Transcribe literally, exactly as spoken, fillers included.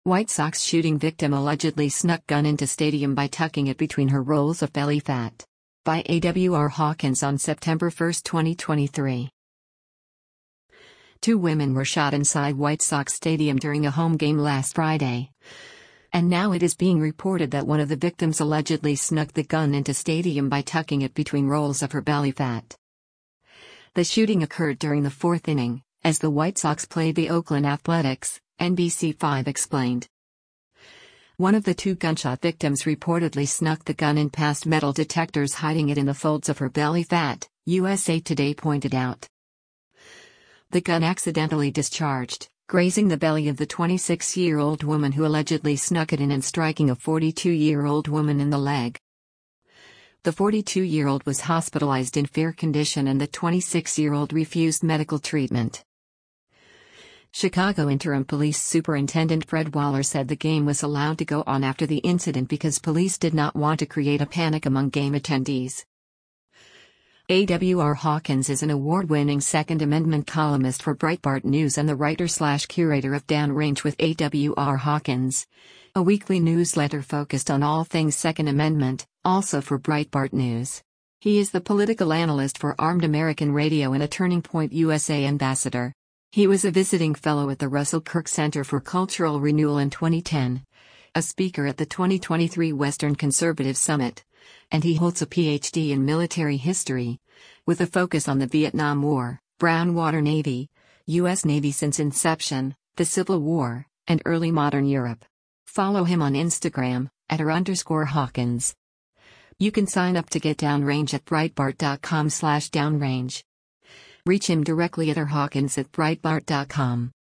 White Sox shooting victim allegedly snuck gun into stadium by tucking it between her rolls of belly fat. By A W R Hawkins on September first, twenty twenty-three. Two women were shot inside White Sox Stadium during a home game last Friday. And now it is being reported that one of the victims allegedly snuck the gun into stadium by tucking it between rolls of her belly fat. The shooting occurred during the fourth inning, as the White Sox played the Oakland Athletics, N B C five explained. One of the two gunshot victims reportedly snuck the gun in past metal detectors, hiding it in the folds of her belly fat, U S A Today pointed out. The gun accidentally discharged, grazing the belly of the twenty-six-year-old woman who allegedly snuck it in and striking a forty-two-year-old woman in the leg. The forty-two-year-old was hospitalized in fair condition and the twenty-six-year-old refused medical treatment. Chicago Interim Police Superintendent Fred Waller said the game was allowed to go on after the incident because police did not want to create a panic among game attendees. A W R Hawkins is an award-winning Second Amendment columnist for Breitbart News and the writer-slash-curator of Downrange with A W R Hawkins, a weekly newsletter focused on all things Second Amendment, also for Breitbart News. He is the political analyst for Armed American Radio and a Turning Point U S A ambassador. He was a visiting fellow at the Russell Kirk Center for Cultural Renewal in twenty ten, a speaker at the twenty twenty-three Western Conservative Summit, and he holds a P H D in military history, with a focus on the Vietnam War, Brown Water Navy, U S Navy since inception, the Civil War, and early modern Europe. Follow him on Instagram, at r underscore Hawkins. You can sign up to get Downrange at breitbart dot com slash downrange. Reach him directly at r hawkins at breitbart dot com.